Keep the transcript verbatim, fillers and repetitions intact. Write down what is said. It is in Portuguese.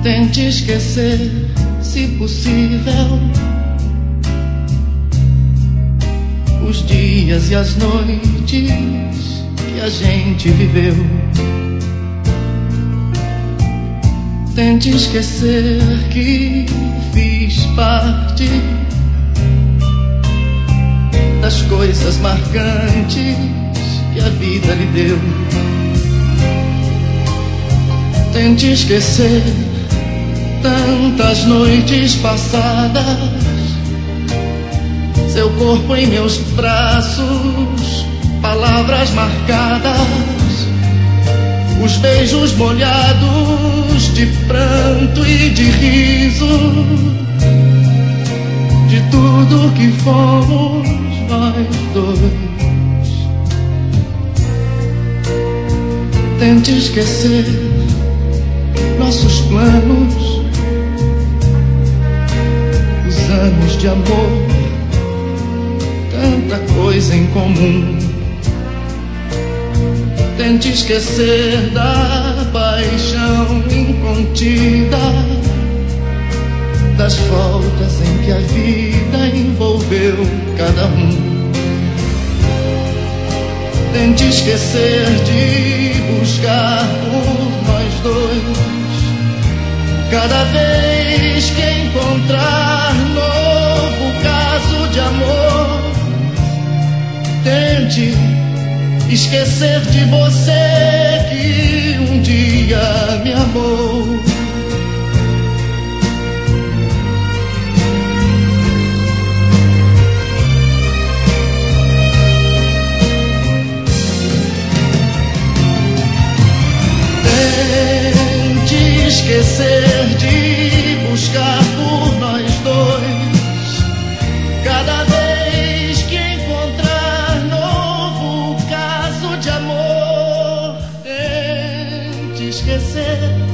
Tente esquecer, se possível, os dias e as noites que a gente viveu. Tente esquecer que fiz parte das coisas marcantes que a vida lhe deu. Tente esquecer tantas noites passadas, seu corpo em meus braços, palavras marcadas, os beijos molhados de pranto e de riso, de tudo que fomos nós dois. Tente esquecer nossos planos, os anos de amor, tanta coisa em comum. Tente esquecer da paixão incontida, das voltas em que a vida envolveu cada um. Tente esquecer de buscar por nós dois, cada vez que encontrar novo caso de amor. Tente esquecer de você que um dia me amou. Tente esquecer de buscar por nós dois, cada vez que encontrar novo caso de amor. Tente esquecer